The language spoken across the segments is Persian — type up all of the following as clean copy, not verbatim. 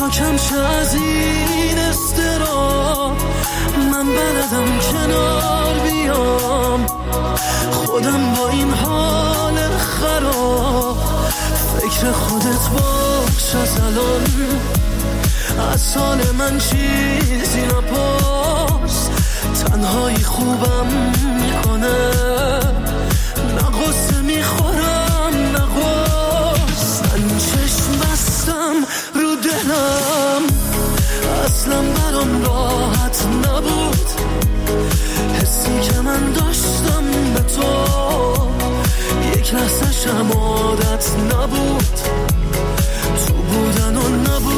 تا کم شه از این استراب، من بلدم کنار بیام، خودم با این حال خراب. فکر خودت باش از الان، از حال من چیزی نپرس، تنهایی خوبم میکنه، نه غصه میخورم نه غص. من چشم بستم رو دلم، اصلا برام راحت نبود، حسی که من داشتم به تو یک لحظه شم عادت نبود، تو بودن و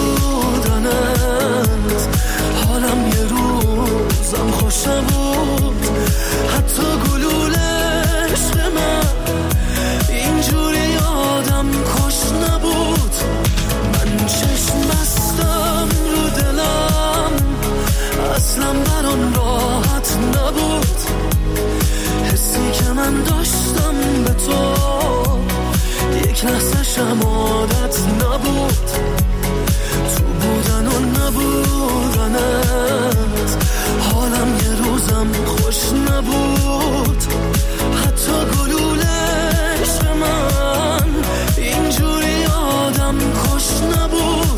نبودنت، حالم یه روزم خوش نبود، حتی گلوله عشق من اینجوری آدم کش نبود. من چشم بستم رو دلم، اصلا برام راحت نبود، حسی که من داشتم به تو یک لحظه شم عادت نبود، تو بودن و نبودنت، حالم یه روزم خوش نبود، حتی گلوله عشق من اینجوری آدم کش نبود.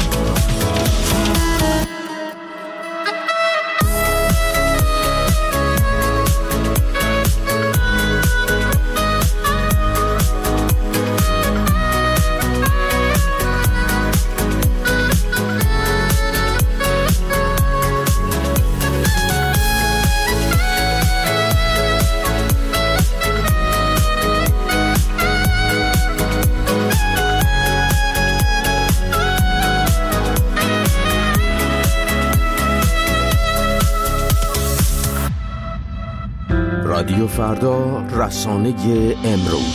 رادیو فردا، رسانه امروز.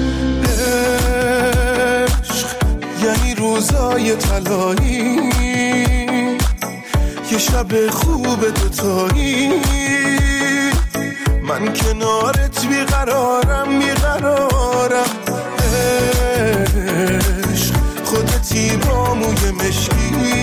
عشق یعنی روزای طلایی، یه شب خوب دوتایی، من کنارت بیقرارم بیقرارم. عشق خودتی با موی مشکی،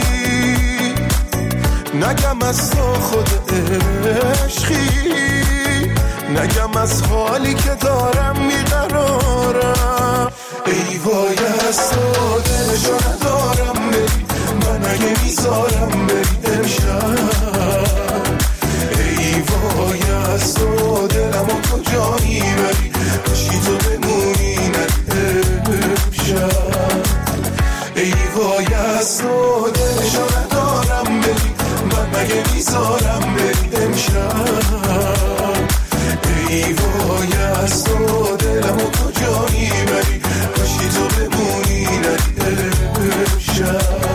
نگم از تو خود عشقی، نگم از حالی که دارم میقرارم. ای وای از تو دلشو ندارم بری، من اگه میذارم بری امشب. ای وای از تو دلمو کجا میبری، کاشکی تو بمونی نری امشب. ای وای از تو دلشو ندارم بری، من اگه میذارم بری امشب. ای وای از تو دلمو کجا میبری، کاشکی تو بمونی نری امشب.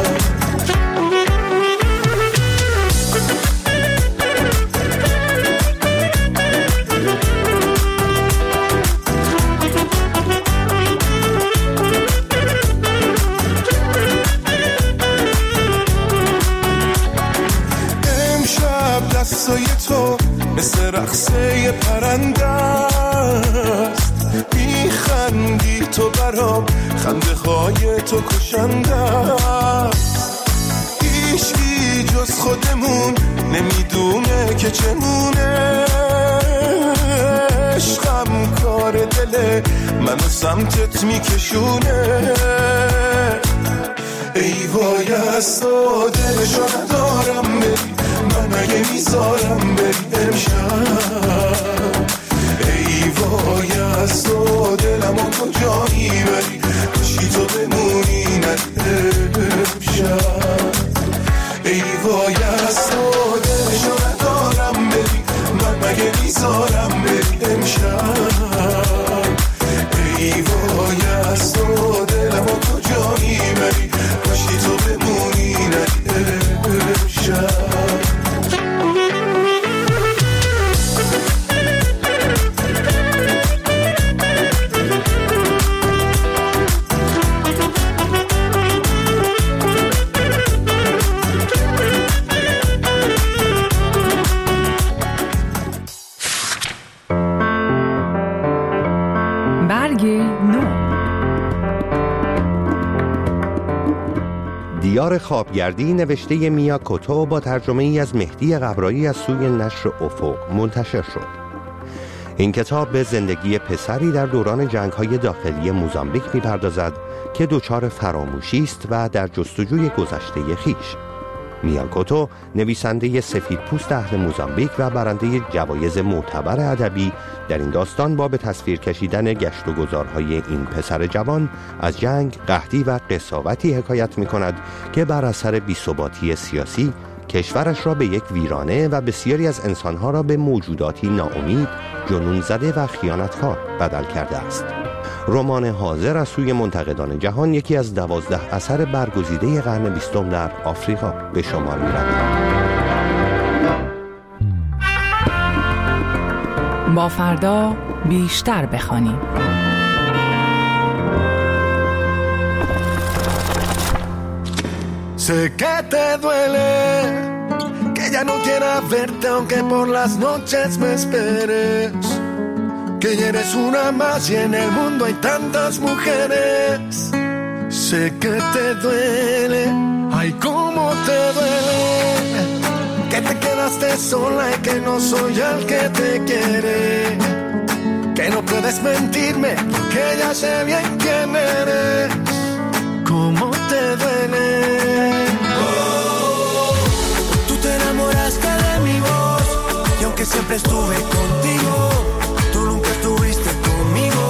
امشب دستای تو مثل رقصه پرنده است، میخندی تو برام، خنده های تو کشنده است. هیچکی جز خودمون نمیدونه که چمونه، عشقم کار دله منو سمتت میکشونه. ای وای از تو دلشو ندارم بری، من اگه میذارم بری امشب. ای وای از تو دلمو کجا میبری، کاشکی تو بمونی نری امشب. ای وای از تو دلشو ندارم بری، من مگه میذارم بری امشب. ای وای از تو دلمو کجا میبری، کاشکی تو بمونی نری امشب. دیار خوابگردی نوشته میا کوتو با ترجمه ای از مهدی قبرایی از سوی نشر افق منتشر شد. این کتاب به زندگی پسری در دوران جنگ‌های داخلی موزامبیک می‌پردازد که دچار فراموشی است و در جستجوی گذشته خویش. میا کوتو نویسنده سفیدپوست اهل موزامبیک و برنده جوایز معتبر ادبی در این داستان با به تصویر کشیدن گشت و گذارهای این پسر جوان از جنگ، قحطی و قساوتی حکایت می‌کند که بر اثر بی‌ثباتی سیاسی کشورش را به یک ویرانه و بسیاری از انسانها را به موجوداتی ناامید، جنون زده و خیانتکار بدل کرده است. رمان حاضر از سوی منتقدان جهان یکی از 12 اثر برگزیده قرن 20 در آفریقا به شمار می‌رود. با فردا بیشتر بخوانیم. Sé que te duele, que ya no quieras verte aunque por las noches me esperes, que ya eres una más y en el mundo hay tantas mujeres. Sé que te duele, ay cómo te duele, que te quedaste sola y que no soy el que te quiere, que no puedes mentirme porque ya sé bien quién eres. ¿Cómo te duele? Oh, tú te enamoraste de mi voz y aunque siempre estuve contigo, tú nunca estuviste conmigo.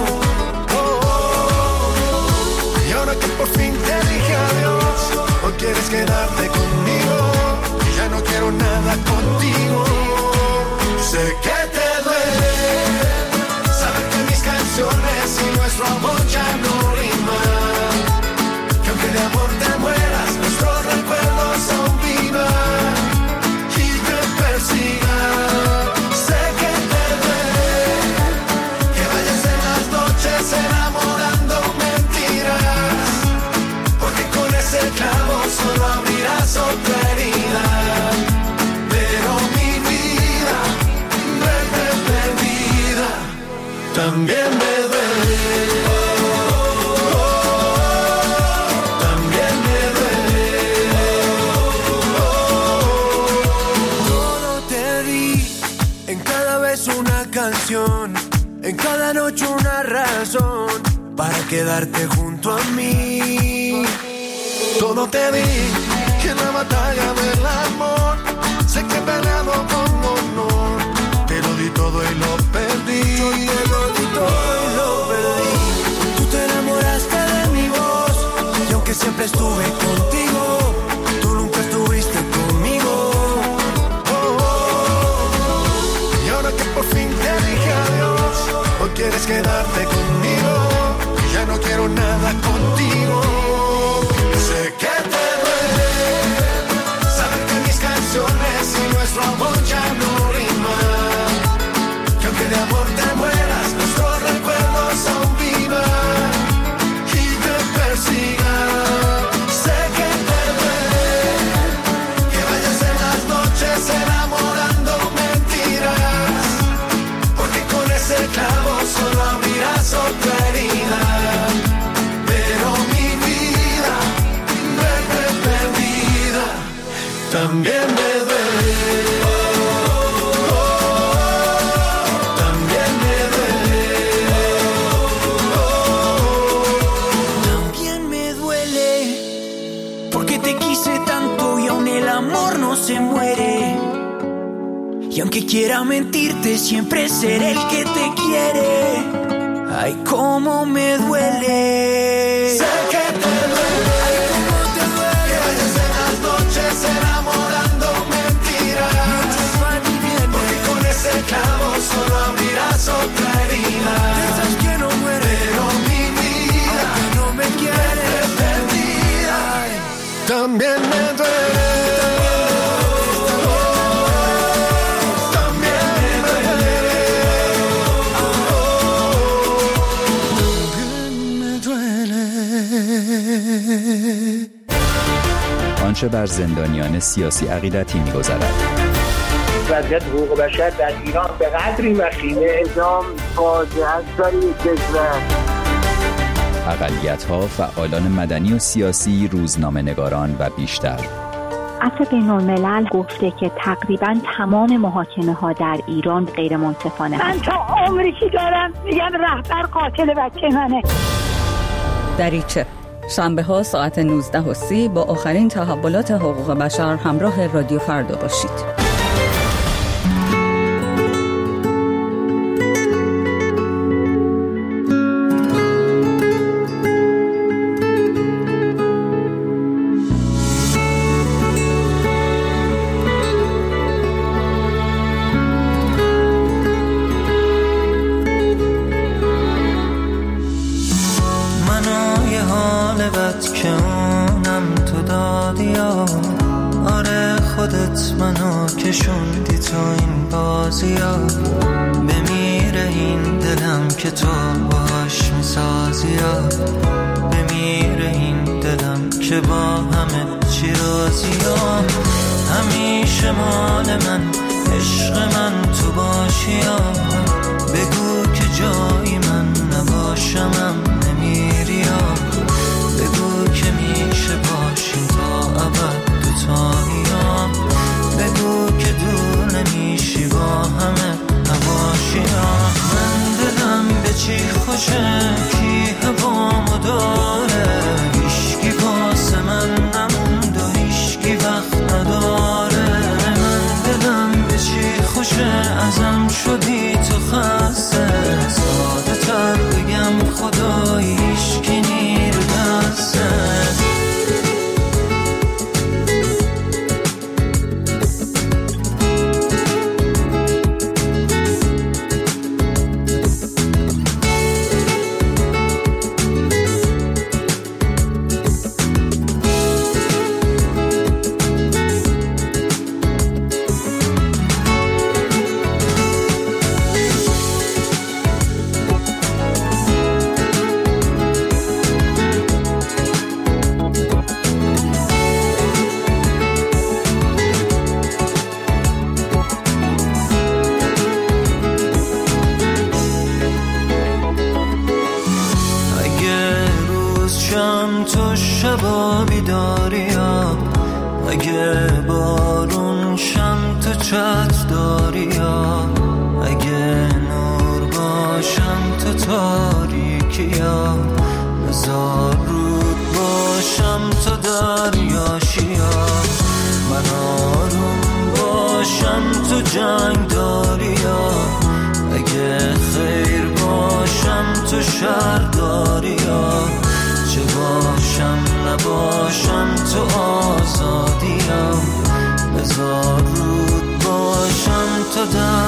Oh, y ahora que por fin te dije adiós, hoy quieres quedarte conmigo y ya no quiero nada contigo. Sé que te duele saber que mis canciones y nuestro amor ya no riman, que aunque de amor te mueras, nuestros recuerdos aún vivan y te persigan. Sé que te duele que vayas en las noches enamorando mentiras, porque con ese clavo solo abrirás otra herida. Pero mi vida vuelve perdida, también me duele. En cada noche una razón para quedarte junto a mí. Todo te di en la batalla del amor. Sé que he peleado con honor. Te lo di todo y lo perdí. Yo te lo di todo y lo perdí. Tú te enamoraste de mi voz y aunque siempre estuve contigo, tú nunca estuviste conmigo. Y ahora que por fin te dije adiós, hoy quieres quedarte conmigo y ya no quiero nada contigo. Sé que te duele saber que mis canciones y nuestro amor ya no riman, que aunque de amor te mueras, nuestros recuerdos aún vivan y te persigan. Sé que te duele que vayas en las noches enamorando mentiras, porque con ese clavo solo abrirás otra herida. Pero mi vida vuelve perdida, también me duele. También me duele. También me duele, porque te quise tanto y aún el amor no se muere. Y aunque quiera mentirte, siempre seré el que te quiere. Ay, cómo me duele. Sé que te duele. Ay, cómo te duele. Que vayas en las noches enamorando mentiras. Porque con ese clavo solo abrirás otra herida. Esas que no mueren. Pero mi vida, aunque no me quieres, perdida. También me duele. آنچه بر زندانیان سیاسی عقیدتی می‌گذرد. وضعیت حقوق بشر در ایران به قدری وخیمه، اعدام فاجعه است برای کشور. اقلیت‌ها، فعالان مدنی و سیاسی، روزنامه‌نگاران و بیشتر. عفو بین‌الملل گفته که تقریباً تمام محاکمه‌ها در ایران غیر منصفانه من تا عمری که دارم میگم رهبر قاتل بچه منه. دریچه شنبه‌ها ساعت 19:30 با آخرین تحولات حقوق بشر همراه رادیو فردا باشید. منو کشوندی تو این بازیا، بمیره این دلم که تو باهاش میسازیا، بمیره این دلم که با همه چی راضیا، همیشه مال من عشق من تو باشیا، بگو که جایی من نباشمم نمیریا، بگو که میشه باشیم تا ابد دوتاییام، بگو که دور نمیشی با همه هواشیام. من دلم به چی خوشه کی هوامو داره، هیشکی واسه من نموند و هیشکی وقت نداره. من دلم به چی خوشه ازم شدی تو خسته، ساده تر بگم خدایی هیشکی نیر دسته. تو شبا بیداریا، اگه بارون شم تو چتر داریا، اگه نور باشم تو تاریکیا، بذار رود باشم تو دریاشیا، من آروم باشم تو جنگ داریا، اگه خیر باشم تو شر داریا، چه باشم نباشم تو آزادیم، بذار رود باشم تو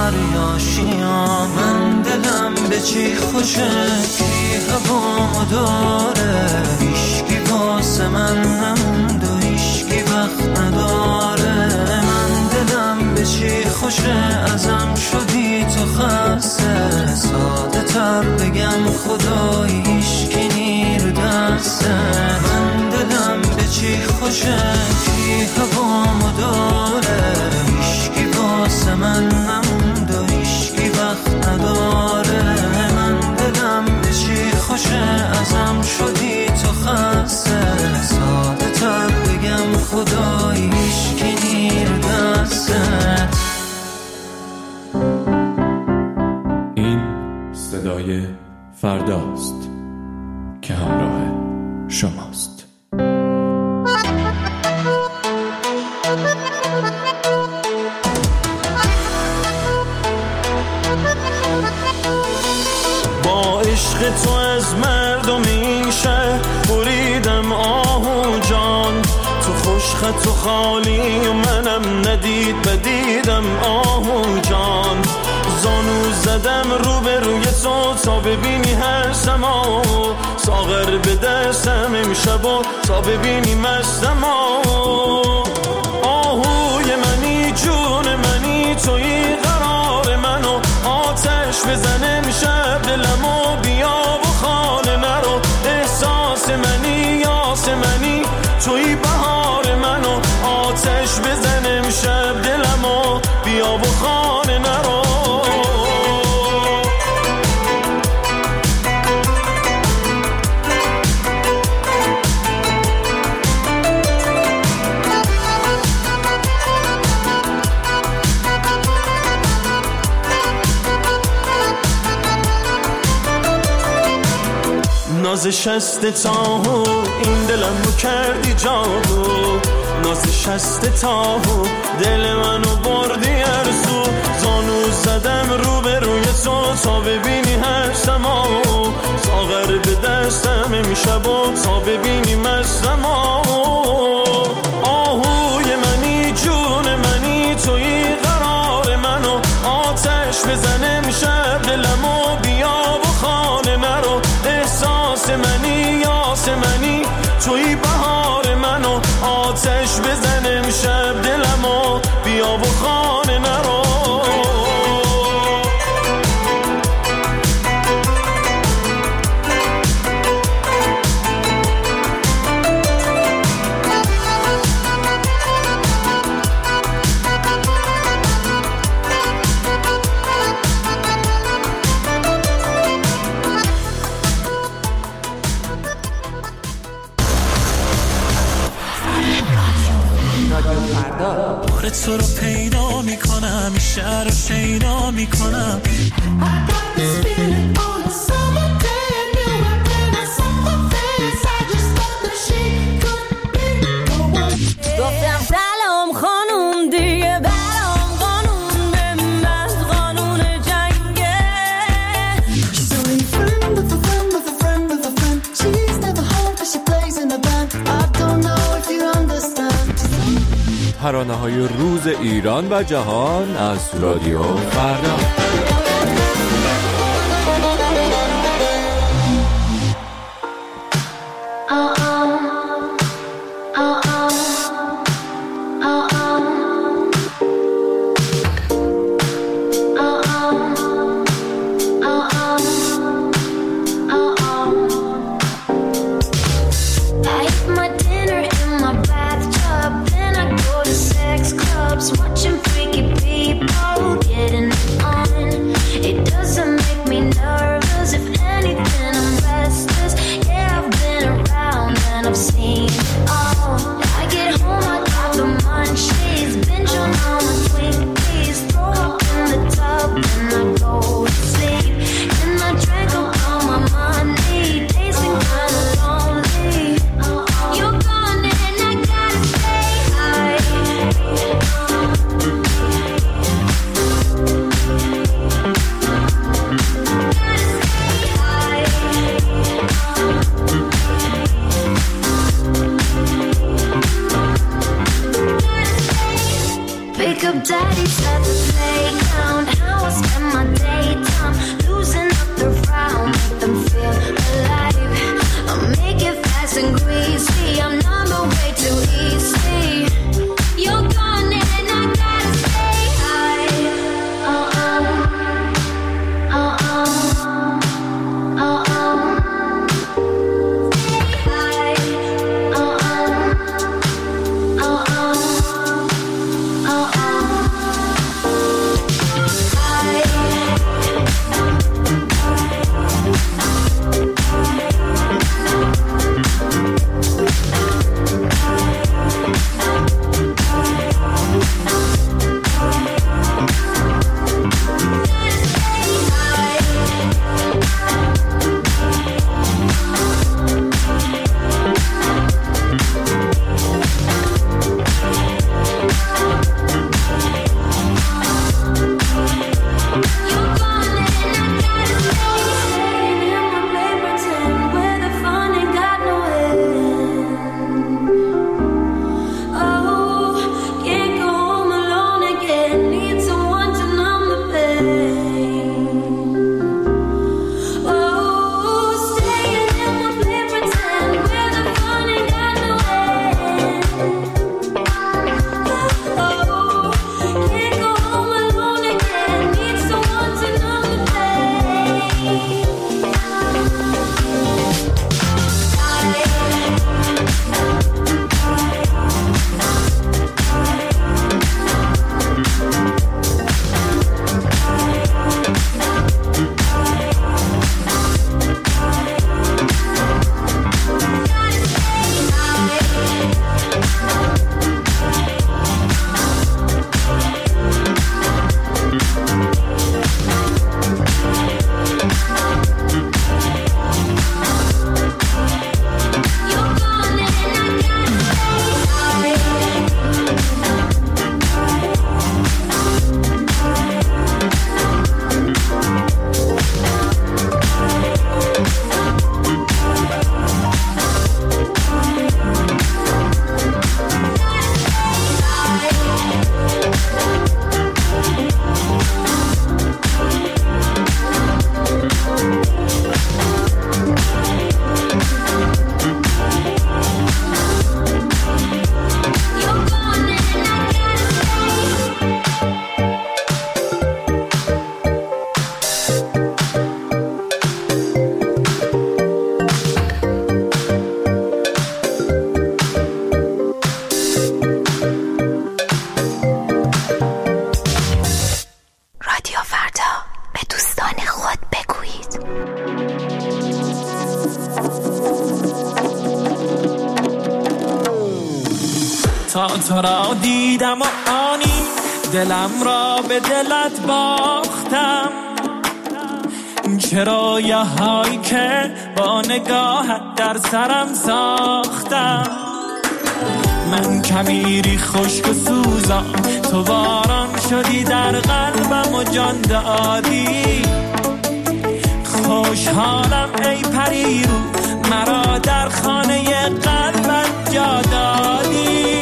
دریاشیام. من دلم به چی خوشه کی هوامو داره، هیشکی واسه من نموند و هیشکی وقت نداره. من دلم به چی خوشه ازم شدی تو خسته، ساده تر بگم خدایی هیشکی نیر دسته. من دلم به چی خوشه کی هوامو داره، هیشکی واسه من نموند و هیشکی وقت نداره. من دلم به چی خوشه ازم شدی تو خسته، ساده تر بگم خدایی هیشکی نیر دسته. این صدای فرداست که همراه شماست. با عشق تو از مردم این شهر بریدم آهو جان، تو خوشخط و خالی و منم ندید بدیدم آهو جان. زانو زدم رو به روی تو تا ببینی هر سما، ساغر به دستم امشب و تا ببینی مستم. آهوی منی جون منی توی قرار منو، آتش بزنه امشب دلمو بیا و خانه نرو. احساس منی یاس منی توی بهار منو، آتش بزنه امشب دلمو بیا و خانه نرو. ناز شست تاهو این دلمو کردی جادو، ناز شست تاهو دل منو بردی ارزو، زانو زدم رو به روی تو تا ببینی هر سماو، ساغر به دستم میشب و تا ببینی مستماو، آهوی منی جون منی توی قرار منو، آتش بزنه میشب دلمو بیا و خانه نرو، احساس منی یاس منی توی بهار منو، آتش بزنه میشب دلمو بیا و خانه نرو. بار تو رو پیدا میکنم، شهر رو شیدا میکنم، گفتم سلام خانوم دیگه برام قانون به من قانون جنگه. She's only a friend of a friend of a friend of a friend. She's never home but she plays in the band. I don't know if you understand. ترانه‌های روز ایران و جهان از رادیو فردا. Watching freaky people getting on. It doesn't make me nervous. If anything, I'm restless. Yeah, I've been around and I've seen all. I get home, I got the munchies. Binge on all my Twinkies. Throw up in the tub and I go to sleep. And I drank up all my money. Days been kinda lonely. You're gone and I gotta stay high. Pick up daddy's at the playground. How I spend my daytime, losing up the round, make them feel alive. I make it fast and greasy. I'm on the way too easy. You're gone and I gotta stay high. Stay high. تا تو را دیدم و آنی دلم را به دلت باختم. چرا یه هایی که با نگاهت در سرم ساختم. من کمیری خشک و سوزم، تو باران شدی در قلبم و جان دادی. خوشحالم ای پریرو، مرا در خانه قلبت جا دادی.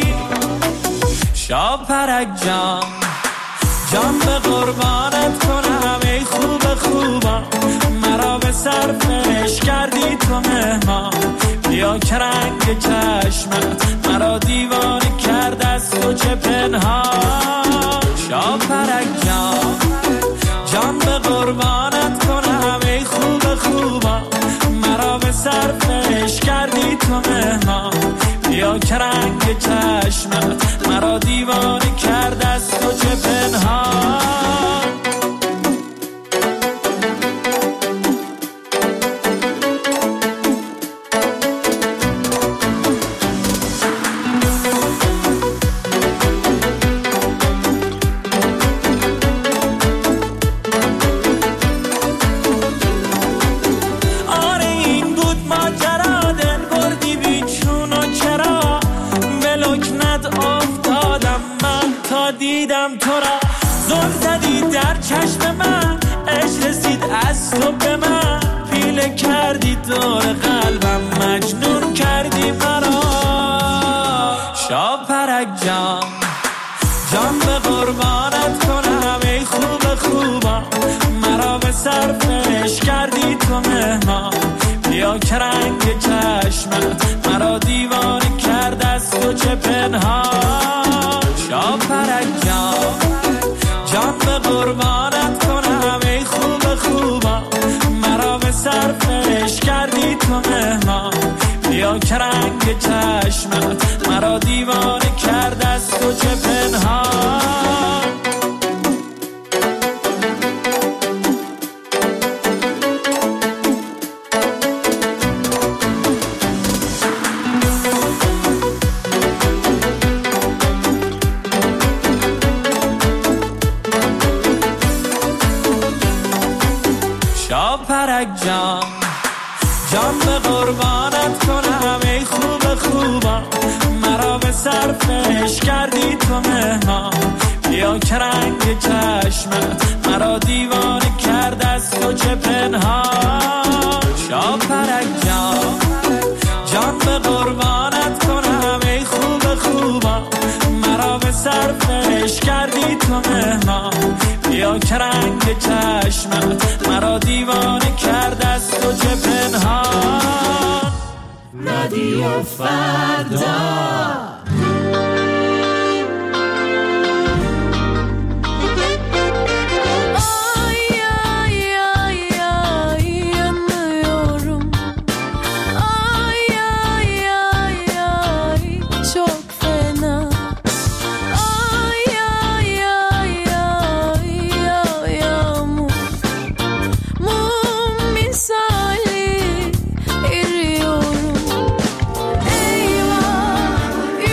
شاپرک جان، جان به قربانت کنم ای خوب خوبم. مرا به صرفش کردی تو مهمان. بیا که رنگ چشمت مرا دیوانه کرد از تو چه پنهان. شاپرک جان، جان به قربانت کنم ای خوب خوبم. مرا به صرفش کردی تو مهمان. بیا که رنگ چشمت مرا دیوانه کرد از تو چه پنهان. دیدم تو را زل زدی در چشم من، عشق رسید از تو به من. پیله کردی دور قلبم، مجنون کردی مرا. شاپرک جان، جان به قربانت کنم ای خوب خوبم. مرا به صرفش کردی تو مهمان. بیا که رنگ چشمت مرا دیوانه کرد از تو چه پنهان. شاپرک جان، جان به قربانت کنم ای خوب خوبم. مرا به صرفش کردی تو مهمان. بیا که رنگ چشمت مرا دیوانه کرد از تو چه پنهان. شاپرک جان، جان به قربانت کنم ای خوب خوبم. مرا به صرفش کردی تو مهمان. بیا که رنگ چشمت مرا دیوانه کرد از تو چه پنهان. شاپرک جان، جان به قربانت کنم ای خوب خوبم. مرا به صرفش کردی تو مهمان. بیا که رنگ چشمت مرا دیوانه کرد از تو چه پنهان. رادیو فردا. Eyvah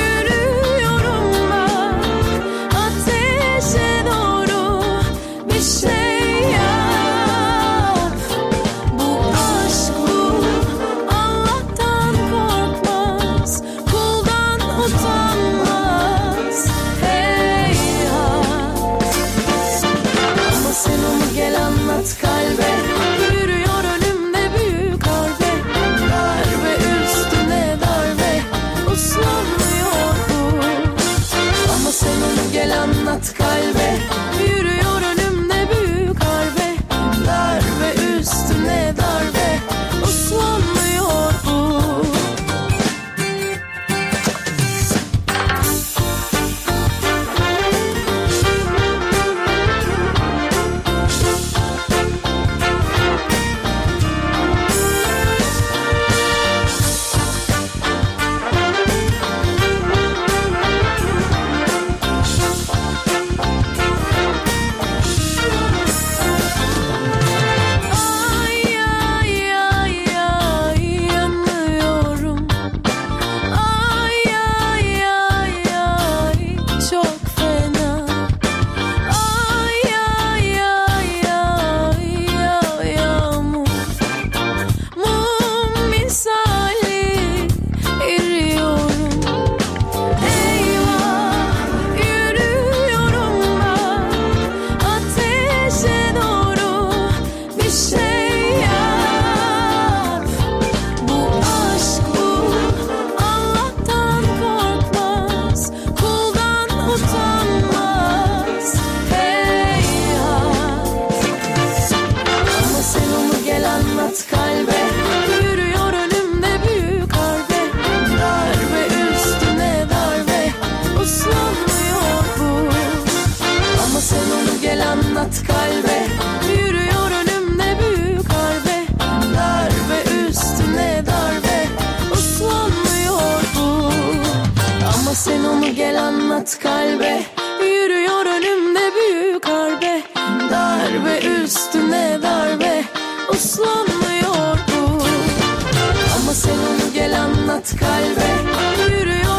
onu gel anlat kalbe. Yürüyor önümde büyük harbe, darbe üstüne darbe, uslanmıyor bu. Ama sen onu gel anlat kalbe. Yürüyor